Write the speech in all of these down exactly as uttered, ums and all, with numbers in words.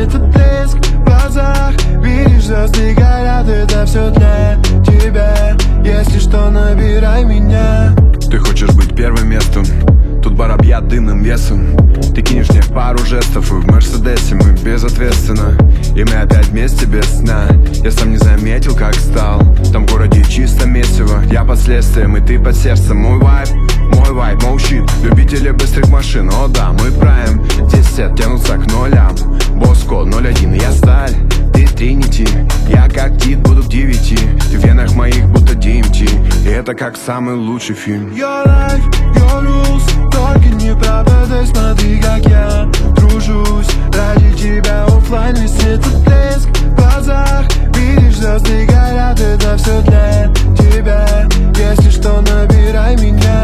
этот блеск в глазах. Видишь, звезды горят, это все для тебя. Если что, набирай меня. Ты хочешь быть первым местом, тут бар объят дымным весом. Ты кинешь мне пару жестов, и в Мерседесе мы безответственно. И мы опять вместе без сна. Я сам не заметил, как стал. Там в городе чисто месиво. Я под следствием, и ты под сердцем. Мой вайб, мой вайб, молчит. Любители быстрых машин, о да, мой прайм. Десять тянутся к нулям. Боско ноль один, я сталь. Ты тринити, я как Тит, буду в девяти. Ты в венах моих будто ди эм ти. И это как самый лучший фильм. Your life, your rules. Только не пропадай, смотри, как я тружусь ради тебя. Оффлайн весь этот блеск в глазах. Видишь, звезды горят, это все для тебя. Если что, набирай меня.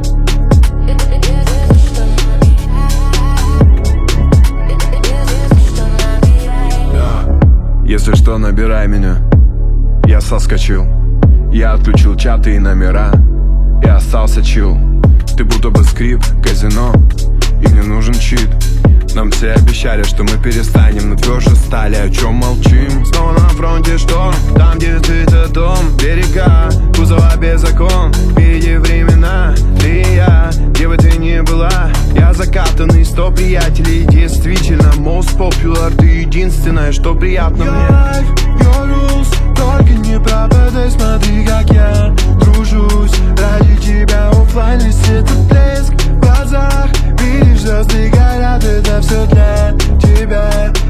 Если что, набирай меня. Я соскочил. Я отключил чаты и номера. И остался чил. Ты будто бы скрип, казино. И мне нужен чит. Нам все обещали, что мы перестанем, но тверже стали. О чем молчим? Снова на фронте шторм. Там, где ты, это дом. Берега, кузова без закон. Впереди времена, ты и я. Где бы ты ни была, я закатанный, сто приятелей. Действительно, most popular. Ты единственное, что приятно Your мне. life, your rules. Только не пропадай, смотри, как я тружусь ради тебя. Оффлайн весь этот блеск в глазах. Видишь, звезды горят, это все для тебя.